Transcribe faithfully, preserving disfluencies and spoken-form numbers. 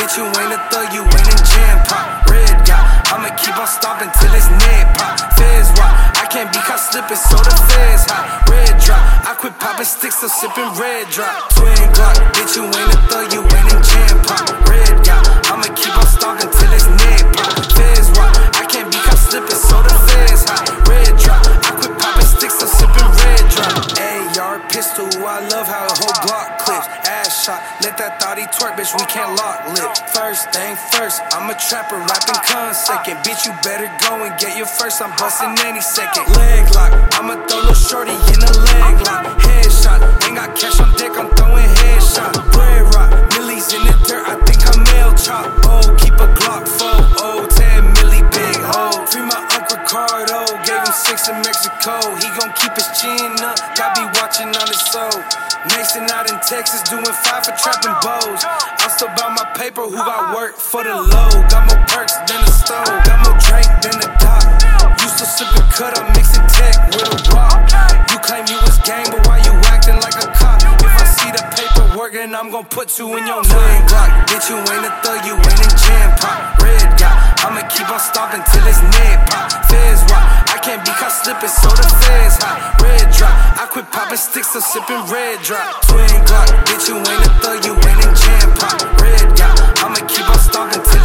bitch, you ain't a thug, you ain't in jam pop. Red dot, I'ma keep on stomping till it's neck pop. Feds walk, I can't be caught slipping, so the feds hot. Red drop, I quit popping sticks, so sipping red drop. Twin Glock, bitch, you ain't a thug, you ain't in jam pop. Red dot, I'ma keep on stomping till it's neck pop. Feds walk, I can't be caught slipping, so the feds hot. Red drop, I quit popping sticks, so sipping red drop. A R pistol, I love how a whole block clips. Ass shot, let that thotty twerk, bitch, we can't lock lip. First thing first, I'm a trapper, rapping con second. Bitch, you better go and get your first, I'm busting any second. Leg lock, I'ma throw little shorty in a leg lock. Headshot, ain't got cash on deck, I'm throwing headshot. Bread rock, millies in the dirt, I think I'm mail chop. Oh, keep a Glock four, oh, ten milli big hole. Free my Uncle Ricardo, gave him six in Mexico. He gon' keep his chin up, got be watching on his soul. Mason out in Texas, doing five for trapping bows. I'm still about my paper, who got work for the low. Got more perks than the stove, got more drink than the dock. Used to sip a cut, I'm mixing tech with a rock. You claim you was gang, but why you acting like a cop? If I see the paperwork, then I'm gon' put two in your twin Glock. Bitch, you ain't a thug, you ain't in jam pop. Red dot, I'ma keep on stomping till it's neck pop. Feds walk, I can't be caught slipping, so the feds hot. Red drop, I quit popping sticks, so sipping red drop. Twin Glock, bitch, you ain't a thug, you ain't in jam pop. Red dot, I'ma keep on stomping till